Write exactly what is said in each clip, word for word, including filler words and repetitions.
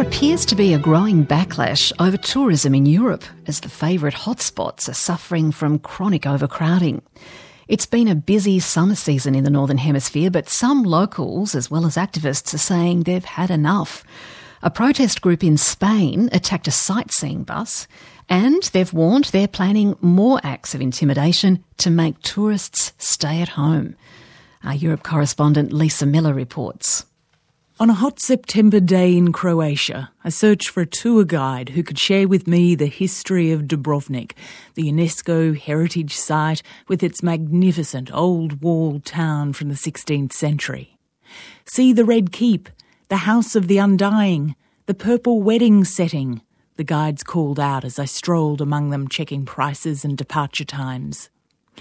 There appears to be a growing backlash over tourism in Europe as the favourite hotspots are suffering from chronic overcrowding. It's been a busy summer season in the Northern Hemisphere, but some locals, as well as activists, are saying they've had enough. A protest group in Spain attacked a sightseeing bus, and they've warned they're planning more acts of intimidation to make tourists stay at home. Our Europe correspondent Lisa Miller reports. On a hot September day in Croatia, I searched for a tour guide who could share with me the history of Dubrovnik, the UNESCO heritage site with its magnificent old walled town from the sixteenth century. See the Red Keep, the House of the Undying, the purple wedding setting, the guides called out as I strolled among them checking prices and departure times.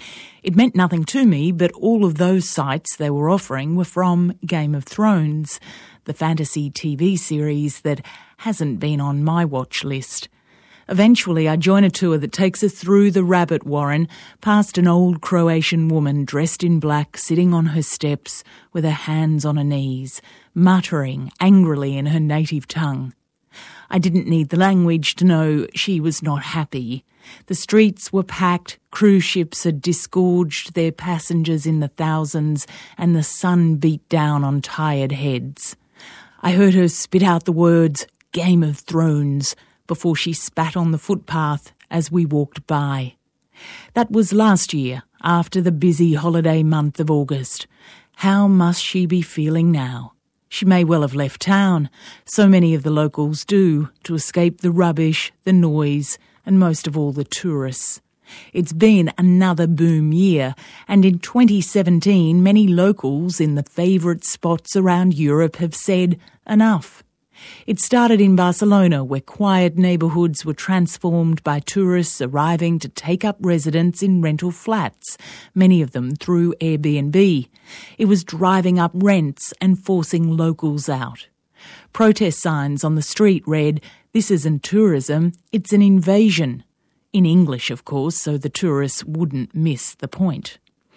It meant nothing to me, but all of those sites they were offering were from Game of Thrones, the fantasy T V series that hasn't been on my watch list. Eventually I join a tour that takes us through the rabbit warren, past an old Croatian woman dressed in black sitting on her steps with her hands on her knees, muttering angrily in her native tongue. I didn't need the language to know she was not happy. The streets were packed, cruise ships had disgorged their passengers in the thousands, and the sun beat down on tired heads. I heard her spit out the words, Game of Thrones, before she spat on the footpath as we walked by. That was last year, after the busy holiday month of August. How must she be feeling now? She may well have left town, so many of the locals do, to escape the rubbish, the noise, and most of all the tourists. It's been another boom year, and in twenty seventeen many locals in the favourite spots around Europe have said enough. It started in Barcelona, where quiet neighbourhoods were transformed by tourists arriving to take up residence in rental flats, many of them through Airbnb. It was driving up rents and forcing locals out. Protest signs on the street read, "This isn't tourism, it's an invasion." In English, of course, so the tourists wouldn't miss the point.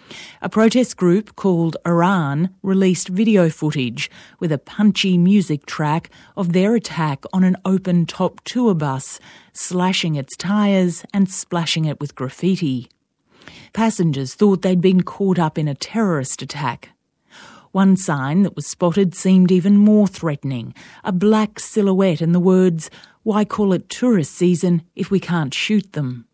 A protest group called Iran released video footage with a punchy music track of their attack on an open-top tour bus, slashing its tyres and splashing it with graffiti. Passengers thought they'd been caught up in a terrorist attack. One sign that was spotted seemed even more threatening, a black silhouette and the words, "Why call it tourist season if we can't shoot them?"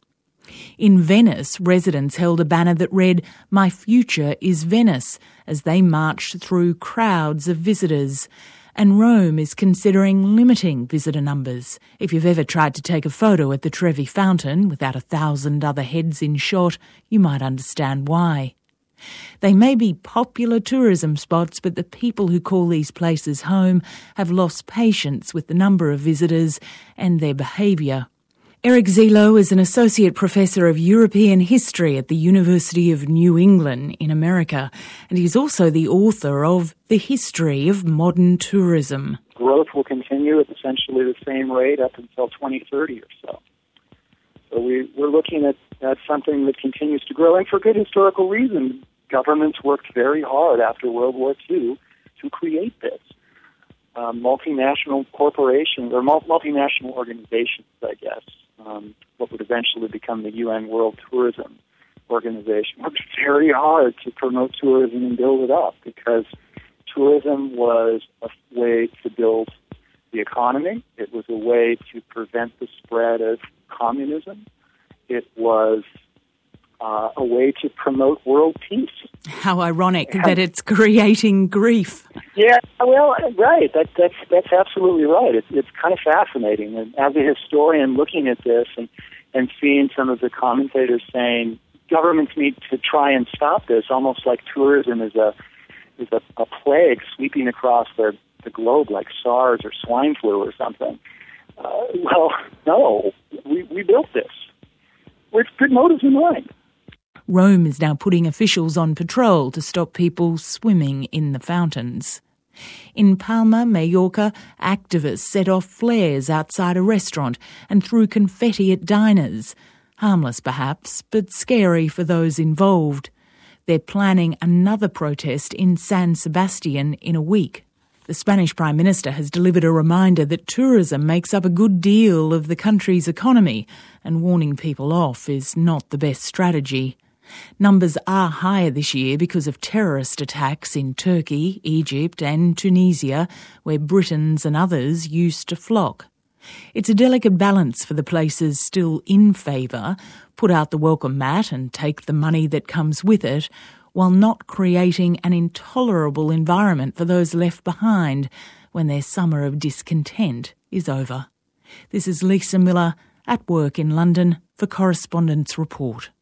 In Venice, residents held a banner that read, "My future is Venice," as they marched through crowds of visitors. And Rome is considering limiting visitor numbers. If you've ever tried to take a photo at the Trevi Fountain without a thousand other heads in shot, you might understand why. They may be popular tourism spots, but the people who call these places home have lost patience with the number of visitors and their behaviour. Eric Zelo is an associate professor of European history at the University of New England in America, and he's also the author of The History of Modern Tourism. Growth will continue at essentially the same rate up until twenty thirty or so. So we, we're looking at, at something that continues to grow, and for good historical reason. Governments worked very hard after World War Two to create this. Um, multinational corporations, or multinational organizations, I guess, um, what would eventually become the U N World Tourism Organization, worked very hard to promote tourism and build it up, because tourism was a way to build the economy. It was a way to prevent the spread of communism. It was uh, a way to promote world peace. How ironic and, that it's creating grief. Yeah, well, right. That, that's that's absolutely right. It's it's kind of fascinating. And as a historian looking at this and, and seeing some of the commentators saying governments need to try and stop this, almost like tourism is a is a, a plague sweeping across the, the globe like SARS or swine flu or something. Uh, well, no, we, we built this with good motives in mind. Rome is now putting officials on patrol to stop people swimming in the fountains. In Palma, Mallorca, activists set off flares outside a restaurant and threw confetti at diners. Harmless perhaps, but scary for those involved. They're planning another protest in San Sebastian in a week. The Spanish Prime Minister has delivered a reminder that tourism makes up a good deal of the country's economy, and warning people off is not the best strategy. Numbers are higher this year because of terrorist attacks in Turkey, Egypt and Tunisia, where Britons and others used to flock. It's a delicate balance for the places still in favour, put out the welcome mat and take the money that comes with it, while not creating an intolerable environment for those left behind when their summer of discontent is over. This is Lisa Miller at work in London for Correspondents Report.